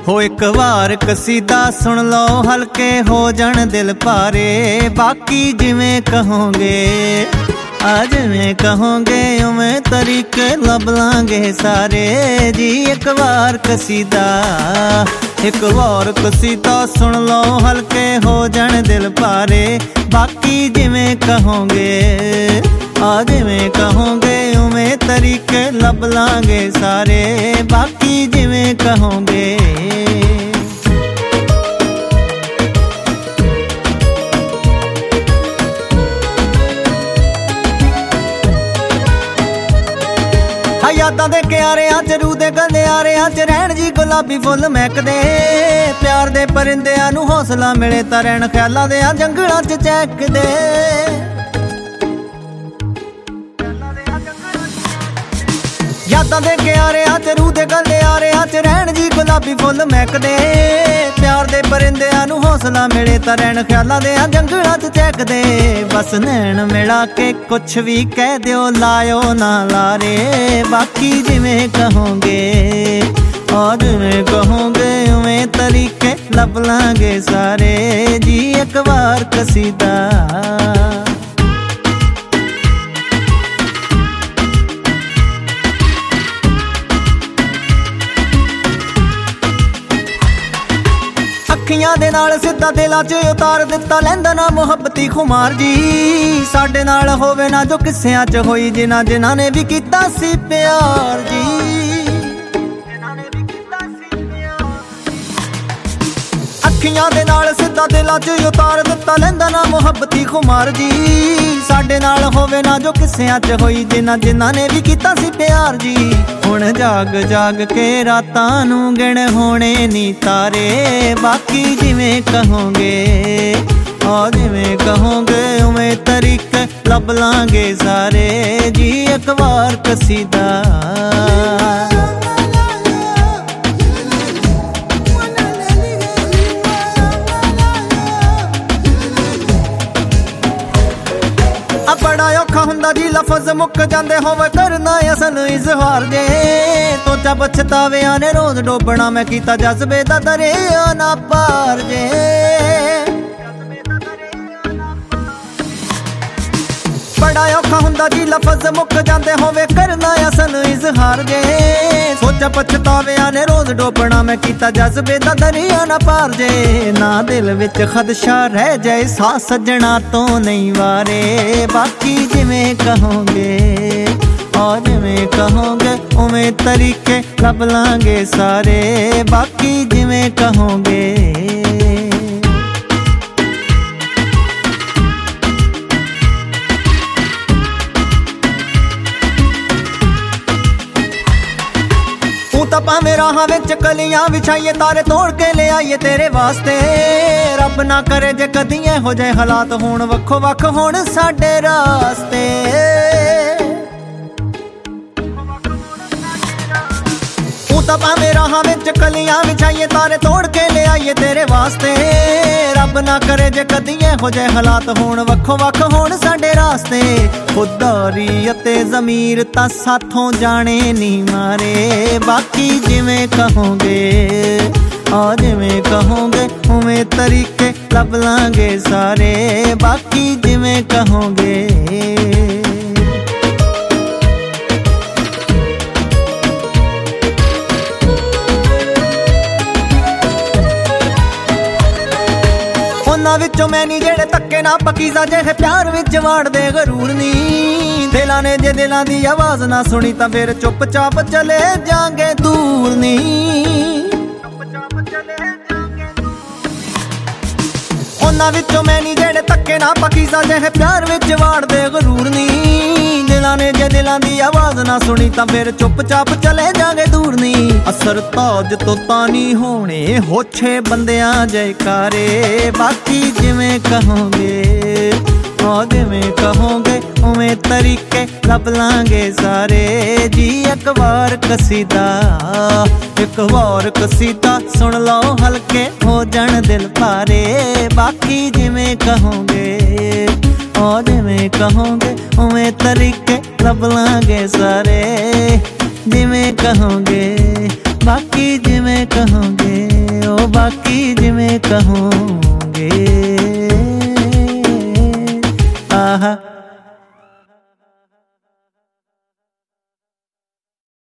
हो एक बार कसीदा सुन लो हल्के हो जान दिल पारे, बाकी जिवें कहोगे आज में कहोगे उमें तरीके लब लांगे सारे जी। एक बार कसीदा सुन लो हल्के हो जान दिल पारे, बाकी जिवें कहोगे आज में कहोगे उमें तरीके लब लांगे सारे, बाकी जिवें कहोगे। यादां दे क्यारियां च रूह दे गलियारियां च रहण जी गुलाबी फुल महकदे, प्यार दे परिंदियां नूं हौसला मिले तां रहण ख्यालां दे जंगलां च चहकदे। यादां दे क्यारियां च रूह दे गलियारियां च रहण जी गुलाबी फुल महकदे, प्यार दे परिंदियां नूं हौसला मिले तां रहण ख्यालां दे जंगलां च चहकदे। बस नैन मिला के कुछ भी कह दिओ लायो ना लारे, बाकी जिवें कहोगे और जिवें कहोगे उवें तरीके लब लांगे सारे जी। एक बार कसीदा अखियां दे नाल सिद्धा दिलां च उतार दिता लैंदा ना मुहब्बती खुमार जी। साडे नाल होवे ना जो किस्सियां च होई जिन्हां जिन्हां ने भी कीता सी प्यार जी। अखियां दे नाल सिद्धा दिलां च उतार दिता लैंदा ना मुहब्बती खुमार जी। साडे नाल होवे ना जो किस्सियां च होई जिन्हां जिन्हां ने भी कीता सी प्यार जी। हुण जाग जाग के रातां नूं गिण होणे नी तारे, बाकी जिवें कहोगे और जिवें कहोगे उवें तरीके लब लांगे सारे जी। एक बार कसीदा बड़ा औखा हुंदा जी लफज मुक जांदे होवे करना असल इजहार जे। सोचा पछतावियां ने रोज डोबना मैं कीता जज्बे दा दरिया ना पार जे। बड़ा औखा हुंदा जी लफज मुक जांदे होवे करना असल इजहार जे। सोचा पछतावियां ने रोज डोबना मैं कीता जज्बे दा दरिया ना पार जे। ना दिल विच खदशा रह जाए सा सजना तो नहीं वारे, बाकी जिवें कहोगे और जिवें कहोगे उवें तरीके लब लांगे सारे, बाकी जिवें कहोगे। भावें राहां विच कलियां विछाइए तारे तोड़ के ले आइए तेरे वास्ते। रब ना करे जे कदी इहो जिहे हालात होण वक्खो वक्ख होण साडे रास्ते। तां भावें राहां विच कलियां विछाइए तारे तोड़ के ले आइए तेरे वास्ते। रब ना करे जे कदी इहो जिहे हालात होण वक्खो वक्ख होण साडे रास्ते। खुददारी अते ज़मीर तां साथों जाने नी मारे, बाकी जिवें कहोगे और जिवें कहोगे उवें तरीके लब लांगे सारे, बाकी जिवें कहोगे। उन्हां विचों मैं नी जेड़े धक्के ना पकीज़ा जिहे प्यार विच वाड़दे गरूर नी। दिलां ने जे दिलां दी आवाज़ ना सुनी तां फिर चुपचाप चले जांगे दूर नी। उन्हां विचों मैं नी जेड़े धक्के ना पकीज़ा जिहे प्यार विच वाड़दे गरूर नी। दिलां ने जे दिलां दी आवाज़ ना सुनी तां फिर चुपचाप चले जांगे दूर नी। असर ताज तो तानी होने होछे बंदियां जयकारे, बाकी जिवें कहोगे और जिवें कहोगे उवें तरीके लब लांगे सारे जी। एक बार कसीदा सुन लो हल्के हो जान दिल पारे, बाकी जिवें कहोगे और जिवें कहोगे उवें तरीके लब लांगे सारे। जिवें कहोगे बाकी जिवें कहोगे। ਬਾਕੀ ਜਿਵੇਂ ਕਹੂੰ।